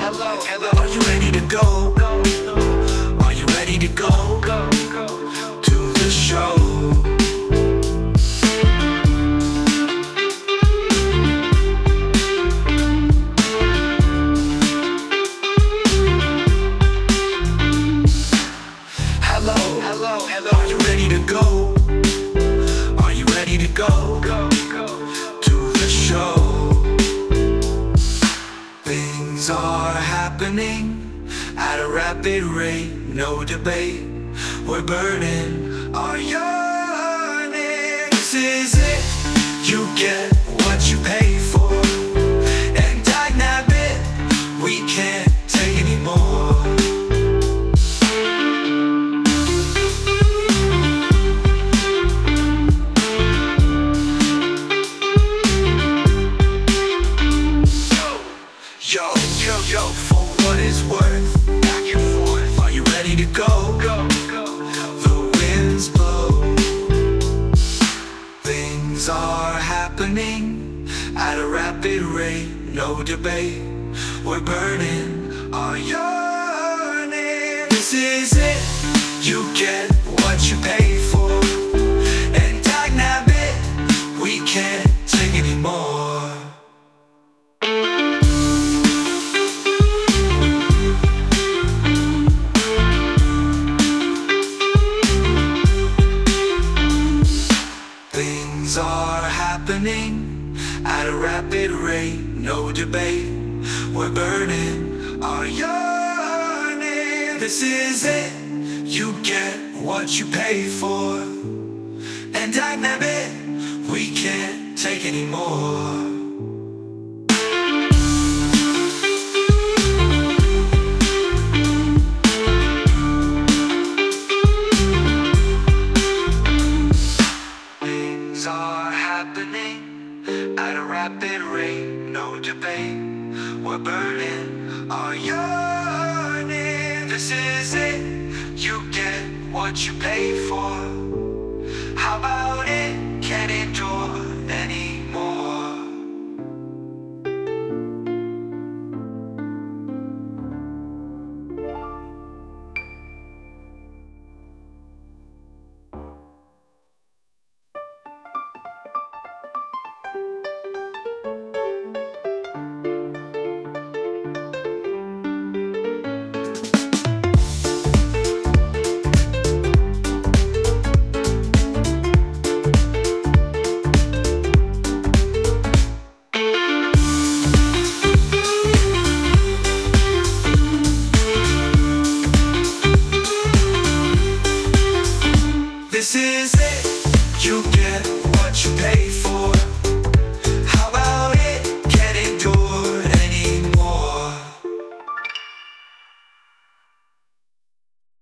hello. Are you ready to go? Are you ready to go to the show? Hello. Are you ready to go? Are you ready to go to the show? Things are happening at a rapid rate, no debate. We're burning our yearning. This is it. You get what you pay for, and dynamite it. We can't take anymore. Yo, for what it's worth, back and forth. Are you ready to go? The winds blow. Things are happening at a rapid rate, no debate. We're burning our yearning. This is it. You get what you pay for, and dynamite, we can't take anymore. Things are happening at a rapid rate, no debate. We're burning our yearning. This is it. You get what you pay for, and dynamite, we can't take anymore. Are happening at a rapid rate, no debate. We're burning our yearning. This is it. You get what you pay for. How about it? Can't endure anymore. This is it. You get what you pay for,